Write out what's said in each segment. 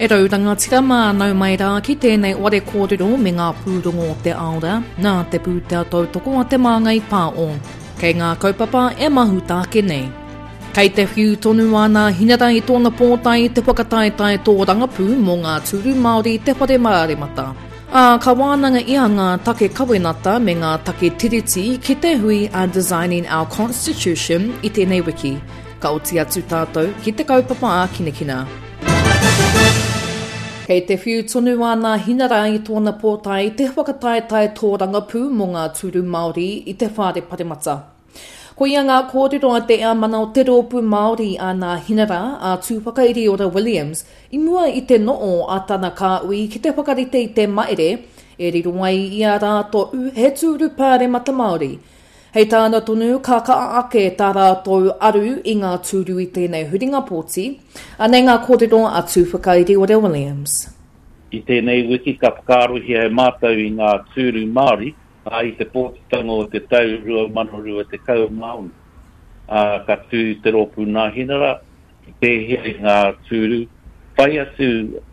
E rauranga tira mānau mai rā ki tēnei ware kōrero me ngā pūrongo o te aora, nā te pūtea tautoko a te māngai pāo. Kei ngā kaupapa e mahu tāke nei. Kei te whiu tonu ana hinara i tōna pōtai te whakataetai tō rangapū mō ngā tūru Māori te whare maremata. Ka wānanga ia ngā take kawenata me ngā take tiriti ki te hui a Designing Our Constitution i tēnei wiki. Ka oti atu tātou ki te kaupapa a kinekina. Kei te whiu tonu ana hinara i tōna pōtai te whakataetai tō rangapū mō ngā tūru Māori i te whare paremata. Ko ia ngā kōrero a te mana o te rōpū Māori a ngā hinara a tūwhaka Iriora Williams i mua i te noo a tana ka ui ki te whakarite i te maere e rirongai i a rātou he tūru paremata Māori. Hei tāna tonu ka ake tā rātou aru i ngā tūru i tēnei huringa pōti, anei ngā kōrero a tūwhaka Iriora Williams. I tēnei wiki ka whakarohia he mātou i ngā tūru Māori, i te pōtitanga o te tau rua manorua te kau maun. Ka tū te rōpū nā hinara, i pēhea i ngā tūru, whai atu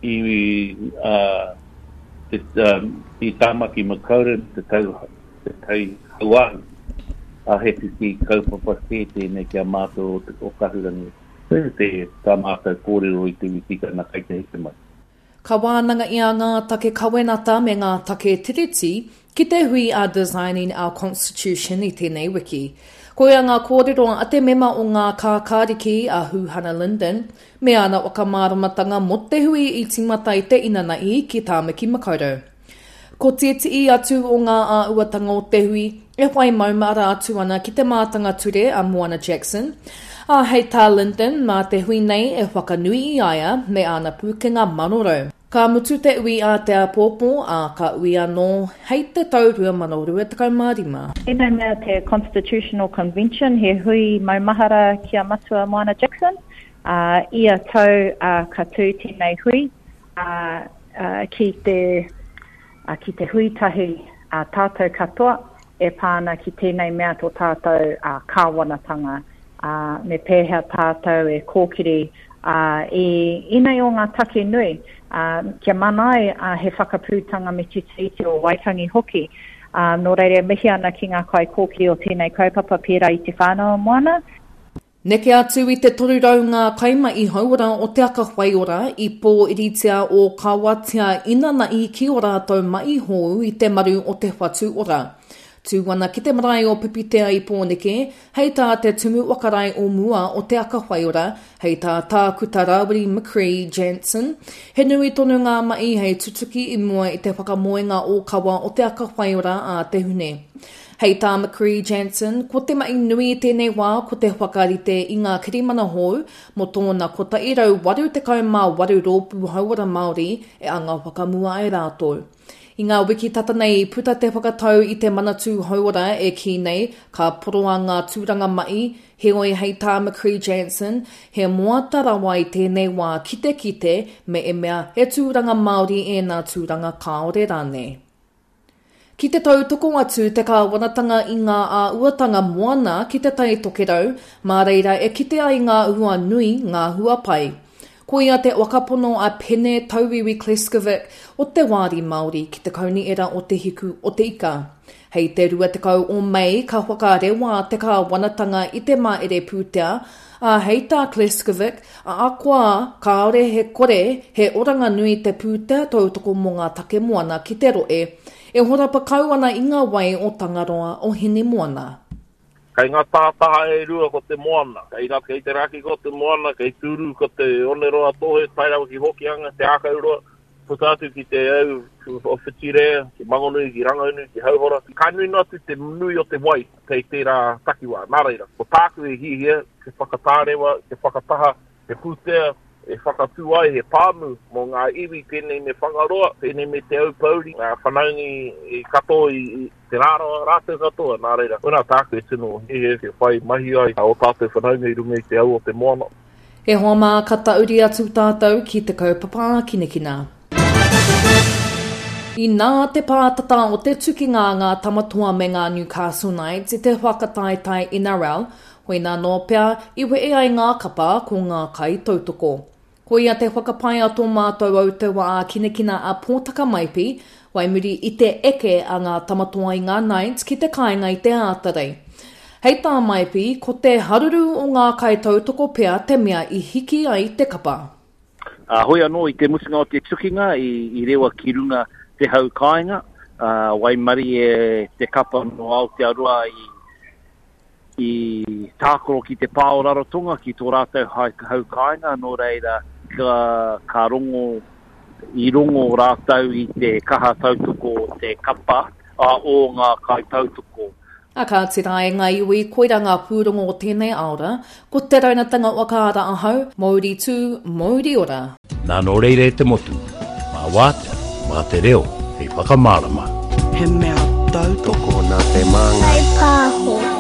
i tāmaki makauran te tau hauahu. He tiki kaupapa tēnei kia mātou o kahurangi. Te tā mātou kōrero i te witika na kai te heke mai. Ka wānanga i ngā take kawenata me ngā take tiriti ki te hui a Designing Our Constitution i tēnei wiki. Ko ia ngā kōrero a te mema o ngā kākāriki a Huhana Linden, me ana o ka māramatanga mo te hui i tingmata i te inanai ki Tāmaki Makaurau. Ko tieti atu o ngā uatanga o te hui, e whai maumara atu ana ki te mātanga ture a Moana Jackson. Hei tā Linden, mā te hui nei e whakanui i aia me ana pūkenga manorau. Ka mutu te ui a te apōpō ka ui anō hei te taurua manorua te kaumārima. E nei mea te Constitutional Convention he hui maumahara kia matua Moana Jackson. Ia tau ka tū tēnei hui ki te hui tahi tātou katoa e pāna ki tēnei mea tō tātou kāwanatanga me pēhea tātou e kōkiri inei o ngā take nui kia manai he whakapūtanga me titi o Waitangi hoki nō reire mihi ana ki ngā kai kōkiri o tēnei kaupapa pērā i te whānau Moana. Neke atu i te toru raunga kaima i haura o te aka whaiora i pō iritia o kawatia inana i ki o rātou mai hou i te maru o te whatu ora. Tūwana ki te marae o pipitea i pōneke, hei tā te tumu wakarai o mua o te aka whaiora, hei tā tākuta Rawiri McCree Jansen, he nui tonu ngā mai hei tutuki i mua i te whakamoenga o kawa o te aka whaiora a te hune. Hei tā McCree Jansen, ko te mai nui tēnei wā ko te whakarite i ngā kirimana hou, mo tōna ko ta irau 88 rōpū hauara Māori e anga whakamua e rātou. I ngā wiki tata nei, puta te whakatau i te manatū hauara e ki nei, ka poroa ngā tūranga mai, he oi hei tā McCree Jansen, he moata rawa i tēnei wā kite me e mea he tūranga Māori e nā tūranga kāore rānei. Ki te tautoko atu te kāwanatanga i ngā uatanga moana ki te tai tokerau, mā reira e kite ai ngā ua nui ngā hua pai. Ko ia te wakapono a Pene Tauiwi Kleskovic o te wāri Māori ki te kauni era o te hiku o te ika. Hei te rua te kau o Mei ka whakarewa te kāwanatanga i te maere pūtea, hei tā Kleskovic akua kāore he kore he oranga nui te pūtea tautoko mō ngā take moana ki te roe, e horapa kau ana i ngā wai o Tangaroa o hene moana. Kei ngā tātaha e rua ko te moana, kei te raki ko te moana, kei tūru ko te oneroa tohe, tairau ki hokianga, te ākauroa, putatu ki te au o whitirea, ki mangonui, ki rangaunu, ki hauhora. Ka nui natu te nui o te wai, kei tērā takiwa, nā reira. Ko tāku e hihia, ke whakatārewa, ke whakataha, ke pūtea, e whakatū ai he pāmu mō ngā iwi pēnei me whangaroa, pēnei me te au pauri, ngā whanaungi i katoa i te rātou katoa, nā reira. Una tāku e tino, he whai mahi ai, o tātou whanaungi i runga i te au o te moana. E hoa mā kata uri atu tātou ki te kaupapa kinekina. I nā te pātata o te tukinga ngā tamatua me ngā Newcastle Knights i te whakataetai NRL, hoi nā nōpea i we ai ngā kapa ko ngā kai tautoko. Ko ia te whakapai a tō mātou au te wā kinekina a pōtaka maipi, wai muri i te eke a ngā tamatoa i ngā Knights ki te kāinga i te ātarei. Hei tā maipi, ko te haruru o ngā kaitautoko pea te mea i hiki ai te kapa. Hoi anō i te musinga o te tukinga i rewa ki runga te hau kāinga, wai mari e te kapa no Aotearoa i tākoro ki te pāo rarotonga ki tō rātou hau kāinga, nō reira ka rongo i rongo rātou i te kaha tautoko te kapa o ngā kai tautoko. A ka tira e ngā iwi, koira ngā pūrongo o tēnei aora, ko te raunatanga wakaara ahau, Māori tū, Māori ora. Nā nō reire te motu, mā wātea, mā te reo, hei whakamārama. He mea tautoko nā te manga. Hei pāho.